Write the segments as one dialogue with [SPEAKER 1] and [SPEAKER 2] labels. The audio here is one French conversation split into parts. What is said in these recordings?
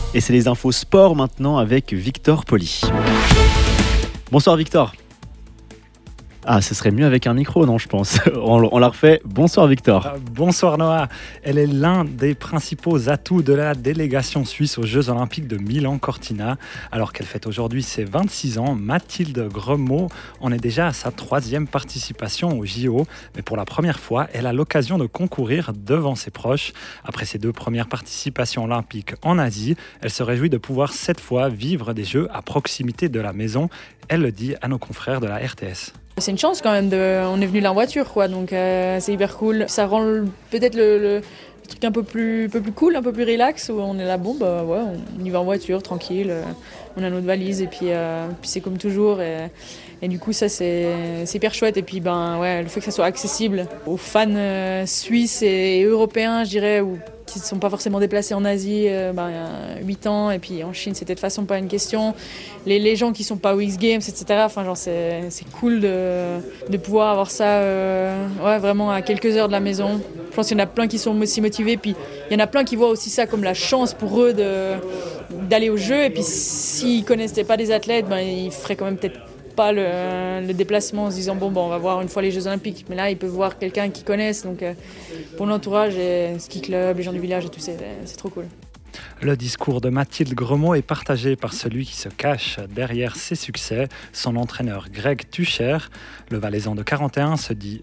[SPEAKER 1] Et c'est les infos sport maintenant avec Victor Poli. Bonsoir Victor. Ah, ce serait mieux avec un micro, non, je pense. On la refait. Bonsoir Victor.
[SPEAKER 2] Bonsoir Noah. Elle est l'un des principaux atouts de la délégation suisse aux Jeux Olympiques de Milan-Cortina. Alors qu'elle fête aujourd'hui ses 26 ans, Mathilde Gremaud en est déjà à sa 3e participation aux JO. Mais pour la première fois, elle a l'occasion de concourir devant ses proches. Après ses 2 premières participations olympiques en Asie, elle se réjouit de pouvoir cette fois vivre des Jeux à proximité de la maison. Elle le dit à nos confrères de la RTS.
[SPEAKER 3] C'est une chance quand même, on est venu là en voiture, quoi, donc c'est hyper cool. Ça rend peut-être le truc un peu plus cool, un peu plus relax, où on est là, bon, bah ouais, on y va en voiture, tranquille, on a notre valise, et puis c'est comme toujours, et du coup ça c'est hyper chouette, et puis ben ouais, le fait que ça soit accessible aux fans suisses et européens, je dirais, qui ne sont pas forcément déplacés en Asie il y a 8 ans, et puis en Chine c'était de toute façon pas une question. Les gens qui ne sont pas aux X Games, etc., enfin, genre, c'est cool de pouvoir avoir ça vraiment à quelques heures de la maison. Je pense qu'il y en a plein qui sont aussi motivés, puis il y en a plein qui voient aussi ça comme la chance pour eux d'aller au jeu, et puis s'ils ne connaissaient pas des athlètes, ils feraient quand même peut-être pas le déplacement en se disant bon on va voir une fois les Jeux Olympiques, mais là ils peuvent voir quelqu'un qu'ils connaissent, donc pour l'entourage et ski club, les gens du village et tout, c'est trop cool.
[SPEAKER 2] Le discours de Mathilde Gremaud est partagé par celui qui se cache derrière ses succès, son entraîneur Greg Tucher. Le Valaisan de 40 ans se dit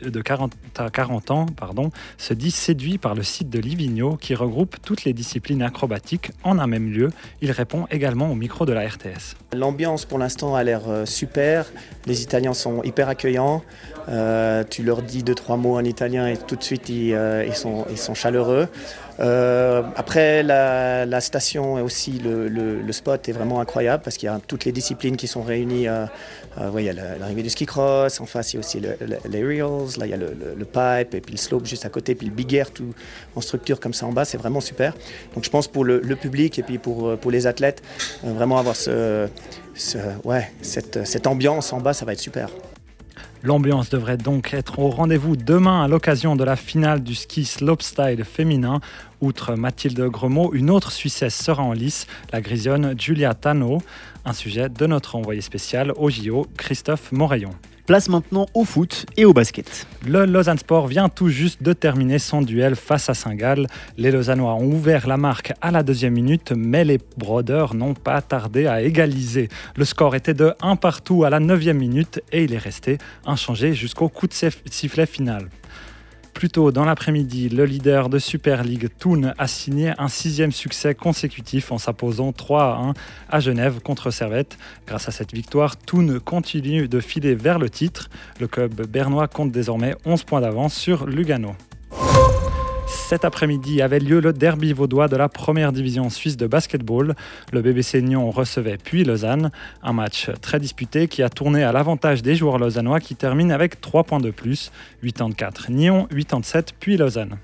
[SPEAKER 2] séduit par le site de Livigno qui regroupe toutes les disciplines acrobatiques en un même lieu. Il répond également au micro de la RTS.
[SPEAKER 4] L'ambiance pour l'instant a l'air super, les Italiens sont hyper accueillants, tu leur dis 2-3 mots en italien et tout de suite ils sont chaleureux. Après la station et aussi le spot est vraiment incroyable parce qu'il y a toutes les disciplines qui sont réunies. Il y a l'arrivée du ski cross, en face il y a aussi les reels, là il y a le pipe et puis le slope juste à côté, puis le big air tout en structure comme ça en bas, c'est vraiment super. Donc je pense pour le public et puis pour les athlètes, vraiment avoir cette ambiance en bas, ça va être super.
[SPEAKER 2] L'ambiance devrait donc être au rendez-vous demain à l'occasion de la finale du ski slopestyle féminin. Outre Mathilde Gremaud, une autre Suissesse sera en lice, la Grisonne Julia Tano. Un sujet de notre envoyé spécial au JO, Christophe Moraillon.
[SPEAKER 1] Place maintenant au foot et au basket.
[SPEAKER 2] Le Lausanne Sport vient tout juste de terminer son duel face à Saint-Gall. Les Lausannois ont ouvert la marque à la 2e minute, mais les Brodeurs n'ont pas tardé à égaliser. Le score était de 1-1 à la 9e minute et il est resté inchangé jusqu'au coup de sifflet final. Plus tôt dans l'après-midi, le leader de Super League, Thun, a signé un 6e succès consécutif en s'imposant 3-1 à Genève contre Servette. Grâce à cette victoire, Thun continue de filer vers le titre. Le club bernois compte désormais 11 points d'avance sur Lugano. Cet après-midi avait lieu le derby vaudois de la première division suisse de basketball. Le BBC Nyon recevait puis Lausanne. Un match très disputé qui a tourné à l'avantage des joueurs lausannois qui terminent avec 3 points de plus. 84 Nyon, 87 puis Lausanne.